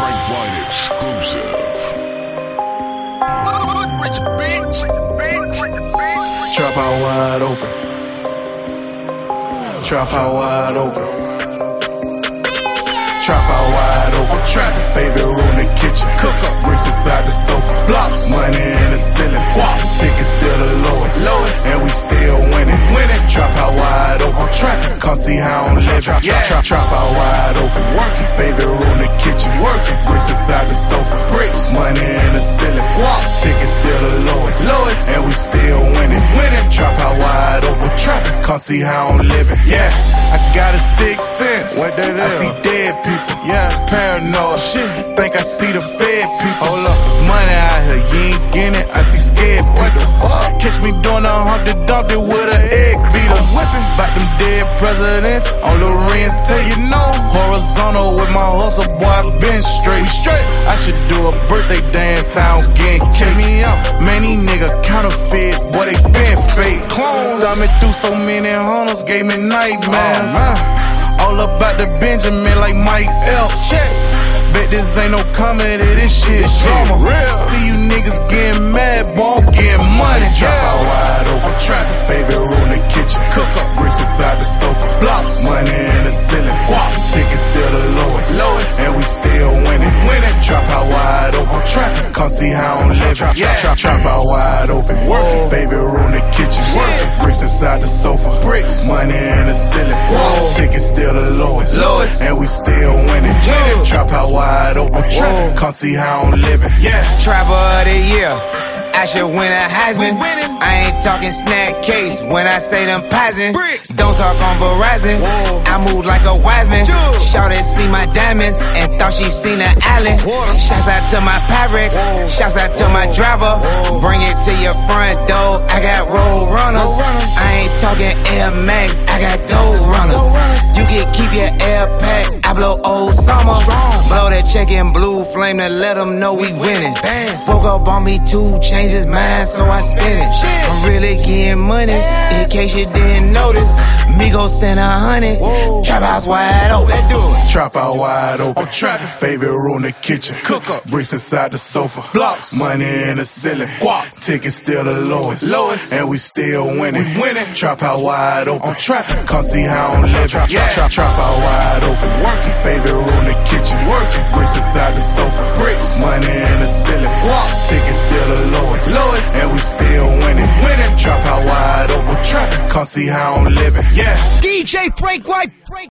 Frank White exclusive. Trap out wide open. Trap out wide open. Trap out wide open. Trap. Favorite room, the kitchen. Cook up. Bricks inside the sofa. Blocks. Money in the ceiling. Guap. Tickets still the lowest. And we still winning. Trap out wide open. Trap. Come see how I'm living. Trap out wide open. Working. Favorite room, the kitchen. Working. Bricks inside the sofa. Bricks. Money in the ceiling. Guap. Tickets still the lowest. And we still winning. Trap out wide open. Trap. Come see how I'm living. Yeah. I got a sixth sense. What that is? I see dead people. Yeah. Paranoid. Shit. Think I see the fed people. Hold up. Money out here. You ain't getting it. I see scared people. What the fuck? Catch me doing a Humpty Dumpty with an egg beater. About them dead presidents on Lorenz till you know. Horizontal with my hustle, boy, I been straight. I should do a birthday dance, I don't get check me out. Man, these niggas counterfeit, boy, they been fake. Clones, I been through so many hunters, gave me nightmares. All about the Benjamin like Mike L. Check. Bet this ain't no comedy, this shit drama. See you niggas getting mad, boy, I'm getting money. Trap out wide open, trap. Favorite room, the kitchen. Cook up, bricks inside the sofa. Blocks, money in the ceiling. Guap, tickets still the lowest. And we still winning. Trap out wide open, trap. Come see how I'm living. Trap out wide open. Working. Favorite room, the kitchen. Working. Bricks inside the sofa. Bricks, money in the ceiling. Guap, tickets still the lowest. And we still winning. Trap out wide open, trap. Come see how I'm living. Trapper of the year, I should win a Heisman. I ain't talking snack case when I say them poison. Don't talk on Verizon. I move like a wise man. Shawty see my diamonds and thought she seen an island. Shouts out to my Pyrex. Shouts out to my driver. Bring it to your front door. I got road runners. I ain't talking Air Max. I got dough runners. You can keep your air pack. I blow old summer. Blow that check in blue flame to let them know we winning. Woke up on me 2 Chainz his mind, so I spin it. I'm really getting money, in case you didn't notice. Migo sent 100, trap house wide open. Trap out wide open, trap. Favorite room, the kitchen. Cook up, bricks inside the sofa. Blocks, money in the ceiling. Guap, tickets still the lowest. And we still winning. Trap out wide open, trap. Come see how I'm living. Trap out wide open, working. Favorite room, the kitchen. Working, bricks inside the sofa. Bricks, money in the ceiling. Guap, tickets still the lowest. And we still winning. Trap out wide open, trap. Come see how I'm living. DJ Frank White.